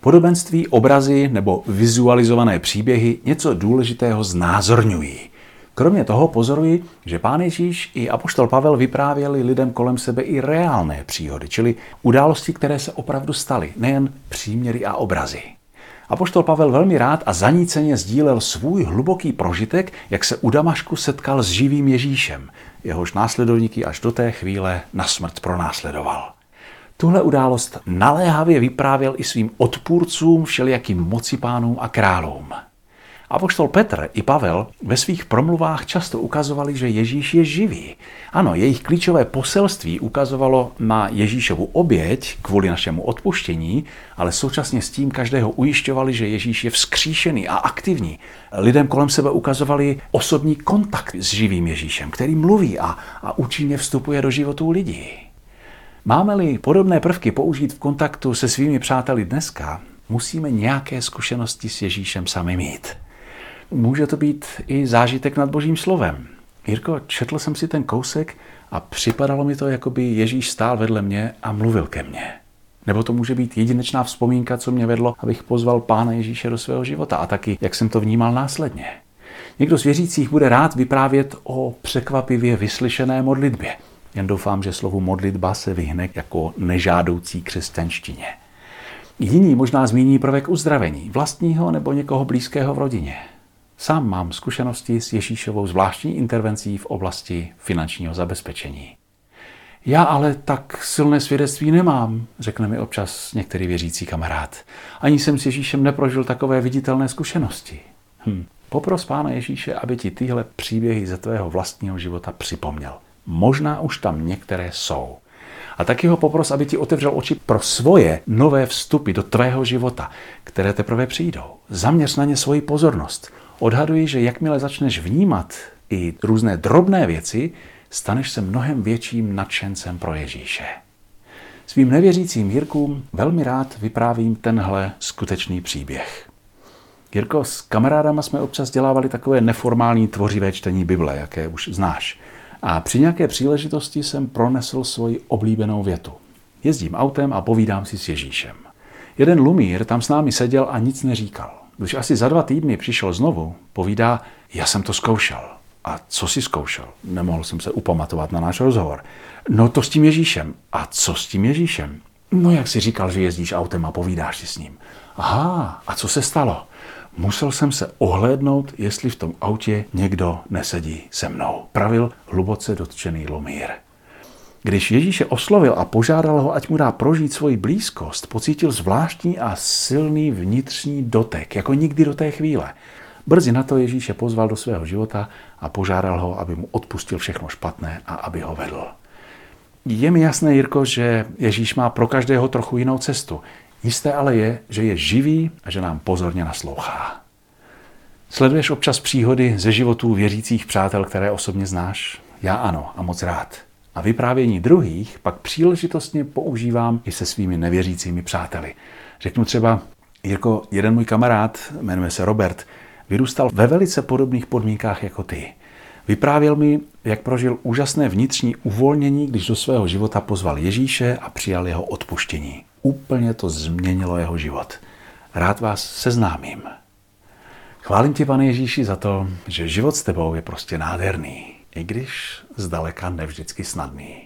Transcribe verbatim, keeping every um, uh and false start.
Podobenství, obrazy nebo vizualizované příběhy něco důležitého znázorňují. Kromě toho pozoruji, že Pán Ježíš i apoštol Pavel vyprávěli lidem kolem sebe i reálné příhody, čili události, které se opravdu staly, nejen příměry a obrazy. Apoštol Pavel velmi rád a zaníceně sdílel svůj hluboký prožitek, jak se u Damašku setkal s živým Ježíšem, jehož následovníky až do té chvíle na smrt pronásledoval. Tuhle událost naléhavě vyprávěl i svým odpůrcům, všelijakým mocipánům a králům. Apoštol Petr i Pavel ve svých promluvách často ukazovali, že Ježíš je živý. Ano, jejich klíčové poselství ukazovalo na Ježíšovu oběť kvůli našemu odpuštění, ale současně s tím každého ujišťovali, že Ježíš je vzkříšený a aktivní. Lidem kolem sebe ukazovali osobní kontakt s živým Ježíšem, který mluví a, a účinně vstupuje do životů lidí. Máme-li podobné prvky použít v kontaktu se svými přáteli dneska, musíme nějaké zkušenosti s Ježíšem sami mít. Může to být i zážitek nad Božím slovem. Jirko, četl jsem si ten kousek a připadalo mi to, jako by Ježíš stál vedle mě a mluvil ke mně. Nebo to může být jedinečná vzpomínka, co mě vedlo, abych pozval Pána Ježíše do svého života a taky, jak jsem to vnímal následně. Někdo z věřících bude rád vyprávět o překvapivě vyslyšené modlitbě. Jen doufám, že slovu modlitba se vyhne jako nežádoucí křesťanštině. Jiní možná zmíní prvek uzdravení, vlastního nebo někoho blízkého v rodině. Sám mám zkušenosti s Ježíšovou zvláštní intervencí v oblasti finančního zabezpečení. Já ale tak silné svědectví nemám, řekne mi občas některý věřící kamarád. Ani jsem s Ježíšem neprožil takové viditelné zkušenosti. Hm. Popros Pána Ježíše, aby ti tyhle příběhy ze tvého vlastního života připomněl. Možná už tam některé jsou. A taky ho popros, aby ti otevřel oči pro svoje nové vstupy do tvého života, které teprve přijdou. Zaměř na ně svoji pozornost. Odhaduji, že jakmile začneš vnímat i různé drobné věci, staneš se mnohem větším nadšencem pro Ježíše. Svým nevěřícím Jirkům velmi rád vyprávím tenhle skutečný příběh. Jirko, s kamarádama jsme občas dělávali takové neformální tvořivé čtení Bible, jaké už znáš. A při nějaké příležitosti jsem pronesl svoji oblíbenou větu. Jezdím autem a povídám si s Ježíšem. Jeden lumír tam s námi seděl a nic neříkal. Když asi za dva týdny přišel znovu, povídá, já jsem to zkoušel. A co jsi zkoušel? Nemohl jsem se upamatovat na náš rozhovor. No to s tím Ježíšem. A co s tím Ježíšem? No jak jsi říkal, že jezdíš autem a povídáš si s ním. Aha, a co se stalo? Musel jsem se ohlédnout, jestli v tom autě někdo nesedí se mnou. Pravil hluboce dotčený lumír. Když Ježíše oslovil a požádal ho, ať mu dá prožít svoji blízkost, pocítil zvláštní a silný vnitřní dotek, jako nikdy do té chvíle. Brzy na to Ježíše pozval do svého života a požádal ho, aby mu odpustil všechno špatné a aby ho vedl. Je mi jasné, Jirko, že Ježíš má pro každého trochu jinou cestu. Jisté ale je, že je živý a že nám pozorně naslouchá. Sleduješ občas příhody ze životů věřících přátel, které osobně znáš? Já ano a moc rád. A vyprávění druhých pak příležitostně používám i se svými nevěřícími přáteli. Řeknu třeba, Jirko, jeden můj kamarád, jmenuje se Robert, vyrůstal ve velice podobných podmínkách jako ty. Vyprávěl mi, jak prožil úžasné vnitřní uvolnění, když do svého života pozval Ježíše a přijal jeho odpuštění. Úplně to změnilo jeho život. Rád vás seznámím. Chválím tě, Pane Ježíši, za to, že život s tebou je prostě nádherný, i když zdaleka nevždycky snadný.